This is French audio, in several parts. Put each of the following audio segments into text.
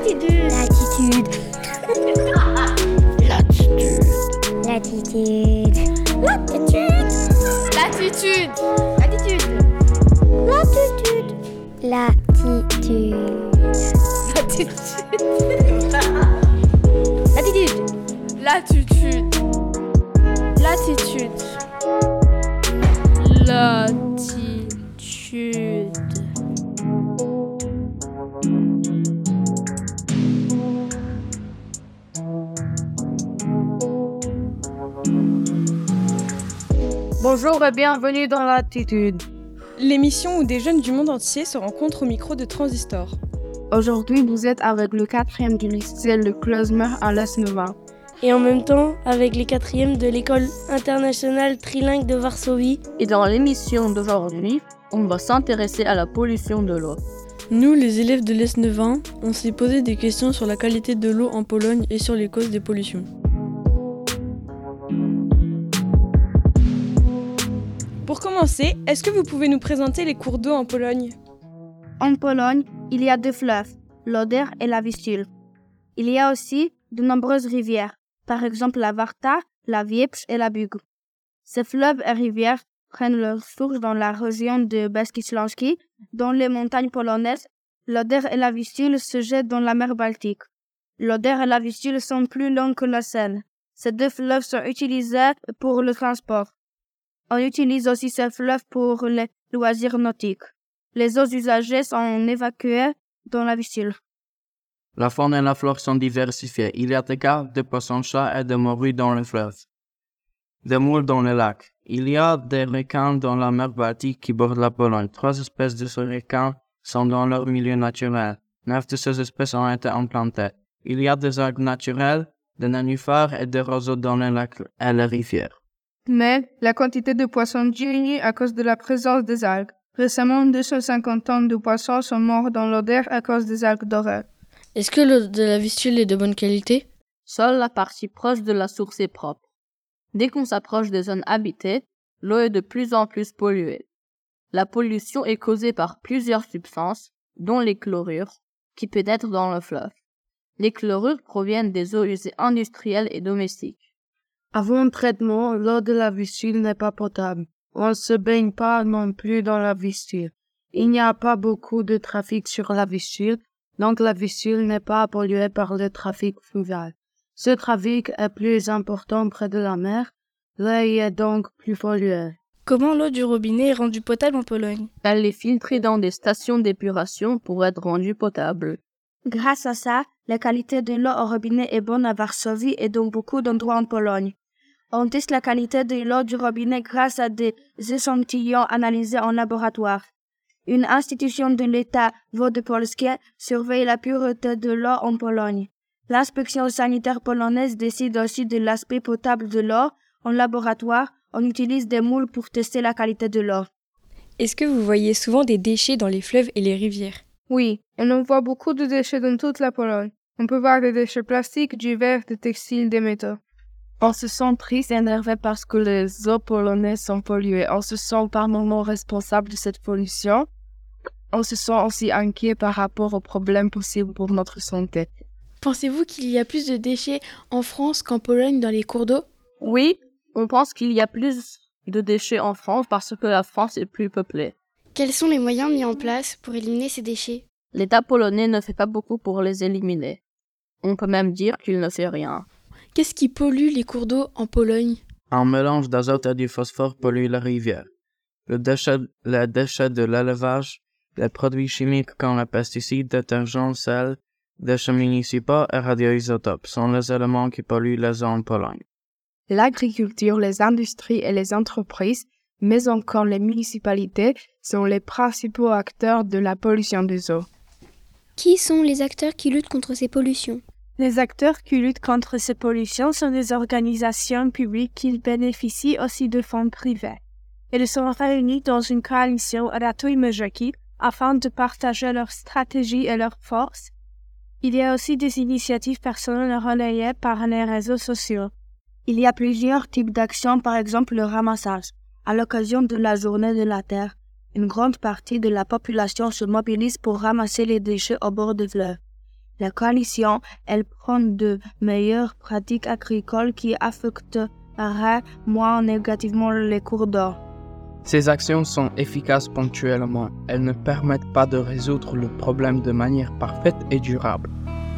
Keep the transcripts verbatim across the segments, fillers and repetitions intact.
Latitude. Latitude. Latitude. Latitude. Latitude. Latitude. Latitude. Latitude. Latitude. Latitude. Latitude. Latitude. Latitude. Bonjour et bienvenue dans Latitude. L'émission où des jeunes du monde entier se rencontrent au micro de Transistor. Aujourd'hui, vous êtes avec le quatrième du lycée Le Klezmer à Lesnova. Et en même temps avec les quatrièmes de l'école internationale trilingue de Varsovie. Et dans l'émission d'aujourd'hui, on va s'intéresser à la pollution de l'eau. Nous, les élèves de Lesnevain, on s'est posé des questions sur la qualité de l'eau en Pologne et sur les causes des pollutions. Pour commencer, est-ce que vous pouvez nous présenter les cours d'eau en Pologne ? En Pologne, il y a deux fleuves, l'Oder et la Vistule. Il y a aussi de nombreuses rivières, par exemple la Warta, la Wieprz et la Bug. Ces fleuves et rivières prennent leur source dans la région de Beskidzki, dans les montagnes polonaises. L'Oder et la Vistule se jettent dans la mer Baltique. L'Oder et la Vistule sont plus longs que la Seine. Ces deux fleuves sont utilisés pour le transport. On utilise aussi ces fleuves pour les loisirs nautiques. Les eaux usagées sont évacuées dans la Vistule. La faune et la flore sont diversifiées. Il y a des carpes, de poissons-chats et de morues dans les fleuves. Des moules dans les lacs. Il y a des requins dans la mer Baltique qui borde la Pologne. Trois espèces de ces requins sont dans leur milieu naturel. Neuf de ces espèces ont été implantées. Il y a des algues naturelles, des nénuphars et des roseaux dans les lacs et les rivières. Mais la quantité de poissons diminue à cause de la présence des algues. Récemment, deux cent cinquante tonnes de poissons sont morts dans l'Oder à cause des algues dorées. Est-ce que l'eau de la Vistule est de bonne qualité ? Seule la partie proche de la source est propre. Dès qu'on s'approche des zones habitées, l'eau est de plus en plus polluée. La pollution est causée par plusieurs substances, dont les chlorures, qui pénètrent dans le fleuve. Les chlorures proviennent des eaux usées industrielles et domestiques. Avant traitement, l'eau de la Vistule n'est pas potable. On ne se baigne pas non plus dans la Vistule. Il n'y a pas beaucoup de trafic sur la Vistule, donc la Vistule n'est pas polluée par le trafic fluvial. Ce trafic est plus important près de la mer, l'eau y est donc plus polluée. Comment l'eau du robinet est rendue potable en Pologne ? Elle est filtrée dans des stations d'épuration pour être rendue potable. Grâce à ça, la qualité de l'eau au robinet est bonne à Varsovie et dans beaucoup d'endroits en Pologne. On teste la qualité de l'eau du robinet grâce à des échantillons analysés en laboratoire. Une institution de l'État, Wody Polskie, surveille la pureté de l'eau en Pologne. L'inspection sanitaire polonaise décide aussi de l'aspect potable de l'eau. En laboratoire, on utilise des moules pour tester la qualité de l'eau. Est-ce que vous voyez souvent des déchets dans les fleuves et les rivières ? Oui, et on voit beaucoup de déchets dans toute la Pologne. On peut voir des déchets plastiques, du verre, des textiles, des métaux. On se sent triste et énervé parce que les eaux polonaises sont polluées. On se sent par moments responsable de cette pollution. On se sent aussi inquiet par rapport aux problèmes possibles pour notre santé. Pensez-vous qu'il y a plus de déchets en France qu'en Pologne dans les cours d'eau ? Oui, on pense qu'il y a plus de déchets en France parce que la France est plus peuplée. Quels sont les moyens mis en place pour éliminer ces déchets ? L'État polonais ne fait pas beaucoup pour les éliminer. On peut même dire qu'il ne fait rien. Qu'est-ce qui pollue les cours d'eau en Pologne ? Un mélange d'azote et du phosphore pollue la rivière. Le déchet, les déchets de l'élevage, les produits chimiques comme les pesticides, détergents, sel, déchets municipaux et radioisotopes sont les éléments qui polluent les eaux en Pologne. L'agriculture, les industries et les entreprises, mais encore les municipalités, sont les principaux acteurs de la pollution des eaux. Qui sont les acteurs qui luttent contre ces pollutions ? Les acteurs qui luttent contre ces pollutions sont des organisations publiques qui bénéficient aussi de fonds privés. Ils sont réunis dans une coalition Ratujmy Rzeki afin de partager leurs stratégies et leurs forces. Il y a aussi des initiatives personnelles relayées par les réseaux sociaux. Il y a plusieurs types d'actions, par exemple le ramassage. À l'occasion de la journée de la Terre, une grande partie de la population se mobilise pour ramasser les déchets au bord des fleuves. La coalition, elle prend de meilleures pratiques agricoles qui affecteraient moins négativement les cours d'eau. Ces actions sont efficaces ponctuellement. Elles ne permettent pas de résoudre le problème de manière parfaite et durable.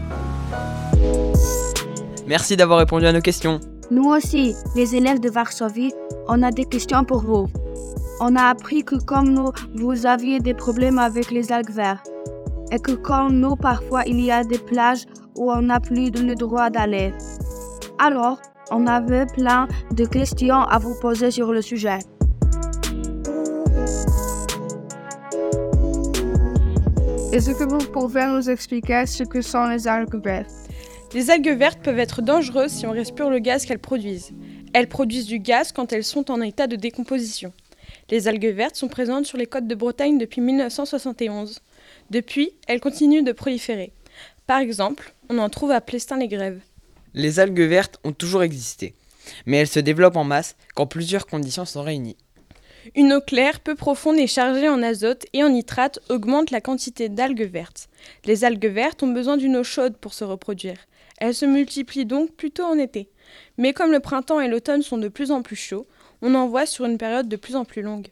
Merci d'avoir répondu à nos questions. Nous aussi, les élèves de Varsovie, on a des questions pour vous. On a appris que comme nous, vous aviez des problèmes avec les algues vertes. Et que comme nous, parfois, il y a des plages où on n'a plus le droit d'aller. Alors, on avait plein de questions à vous poser sur le sujet. Est-ce que vous pouvez nous expliquer ce que sont les algues vertes? Les algues vertes peuvent être dangereuses si on respire le gaz qu'elles produisent. Elles produisent du gaz quand elles sont en état de décomposition. Les algues vertes sont présentes sur les côtes de Bretagne depuis mille neuf cent soixante et onze. Depuis, elles continuent de proliférer. Par exemple, on en trouve à Plestin-les-Grèves. Les algues vertes ont toujours existé, mais elles se développent en masse quand plusieurs conditions sont réunies. Une eau claire, peu profonde et chargée en azote et en nitrate augmente la quantité d'algues vertes. Les algues vertes ont besoin d'une eau chaude pour se reproduire. Elles se multiplient donc plutôt en été. Mais comme le printemps et l'automne sont de plus en plus chauds, on en voit sur une période de plus en plus longue.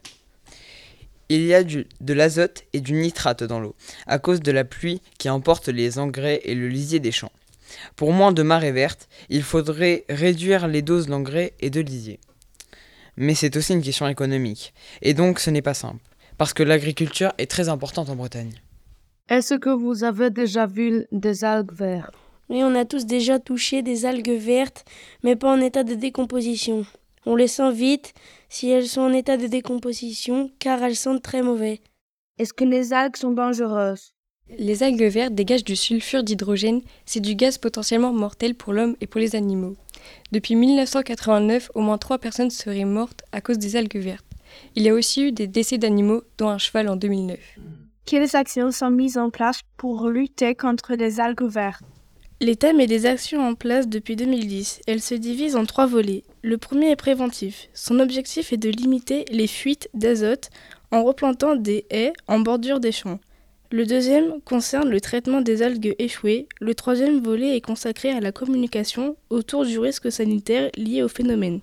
Il y a du, de l'azote et du nitrate dans l'eau, à cause de la pluie qui emporte les engrais et le lisier des champs. Pour moins de marée verte, il faudrait réduire les doses d'engrais et de lisier. Mais c'est aussi une question économique, et donc ce n'est pas simple, parce que l'agriculture est très importante en Bretagne. Est-ce que vous avez déjà vu des algues vertes? Oui, on a tous déjà touché des algues vertes, mais pas en état de décomposition. On les sent vite si elles sont en état de décomposition, car elles sentent très mauvais. Est-ce que les algues sont dangereuses? Les algues vertes dégagent du sulfure d'hydrogène, c'est du gaz potentiellement mortel pour l'homme et pour les animaux. Depuis mille neuf cent quatre-vingt-neuf, au moins trois personnes seraient mortes à cause des algues vertes. Il y a aussi eu des décès d'animaux, dont un cheval en deux mille neuf. Quelles actions sont mises en place pour lutter contre les algues vertes? L'État met des actions en place depuis deux mille dix. Elles se divisent en trois volets. Le premier est préventif. Son objectif est de limiter les fuites d'azote en replantant des haies en bordure des champs. Le deuxième concerne le traitement des algues échouées. Le troisième volet est consacré à la communication autour du risque sanitaire lié au phénomène.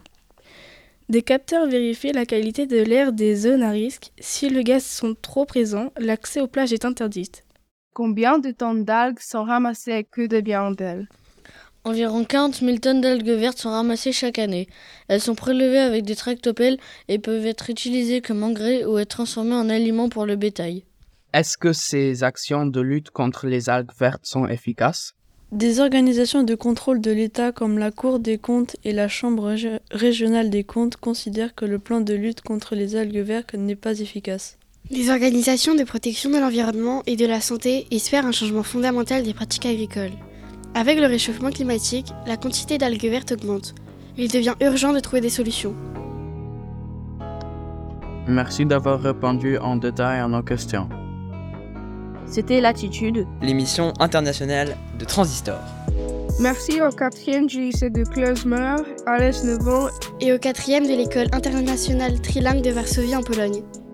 Des capteurs vérifient la qualité de l'air des zones à risque. Si le gaz sont trop présents, l'accès aux plages est interdit. Combien de tonnes d'algues sont ramassées que de hirondelles? Environ quarante mille tonnes d'algues vertes sont ramassées chaque année. Elles sont prélevées avec des tractopelles et peuvent être utilisées comme engrais ou être transformées en aliments pour le bétail. Est-ce que ces actions de lutte contre les algues vertes sont efficaces? Des organisations de contrôle de l'État comme la Cour des comptes et la Chambre rég- régionale des comptes considèrent que le plan de lutte contre les algues vertes n'est pas efficace. Les organisations de protection de l'environnement et de la santé espèrent un changement fondamental des pratiques agricoles. Avec le réchauffement climatique, la quantité d'algues vertes augmente. Il devient urgent de trouver des solutions. Merci d'avoir répondu en détail à nos questions. C'était Latitude, l'émission internationale de Transistor. Merci au quatrième du lycée de Klezmer, à l'Est neuf ans, et au quatrième de l'école internationale trilingue de Varsovie en Pologne.